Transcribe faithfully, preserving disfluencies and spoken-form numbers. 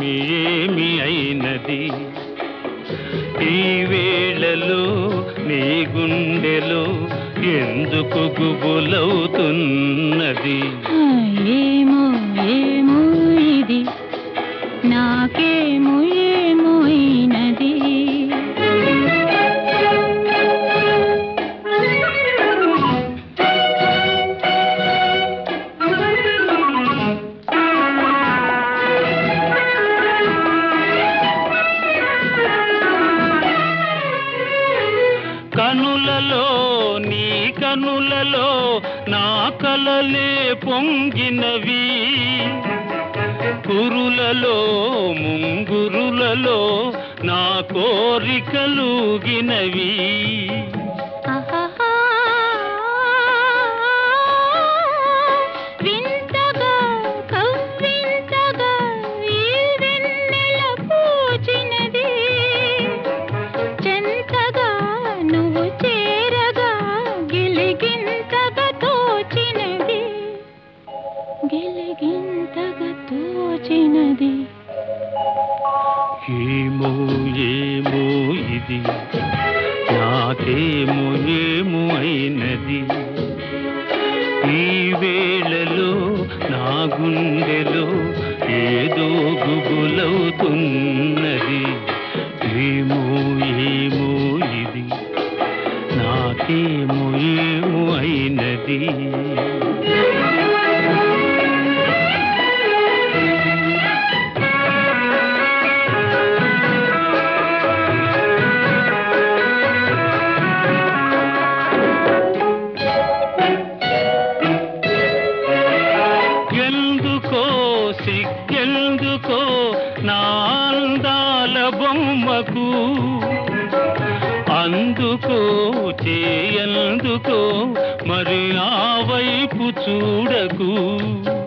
ఏమి అయినది ఈ వేళలో నీ గుండెలో ఎందుకు గుబులవుతున్నది? ఏమో ఏమో ఇది నాకేమో ఏమో అయినది. కనులలో నీ కనులలో నా కలలే పొంగినవి, కురులలో ముంగురులలో నా కోరికలుగినవి. వింతగా కవ్వింతగా ఈ వెన్నెల పూచినది, చెంతగా నువ్వు చేరగా గిలిగింతగా తోచినది, గిలిగింతగా తోచినది. ఏమో ఏమో ఇది నాకేమో ఏమో అయినది ఈ వేళలో నా గుండెలో ఏదో గుబులవుతున్నది. ఏమో ఏమో ఇది నాకేమో ఏమో అయినది. సిగ్గెందుకో నా అందాల బొమ్మకు, అందుకో చేయందుకో మరి ఆ వైపు చూడకు.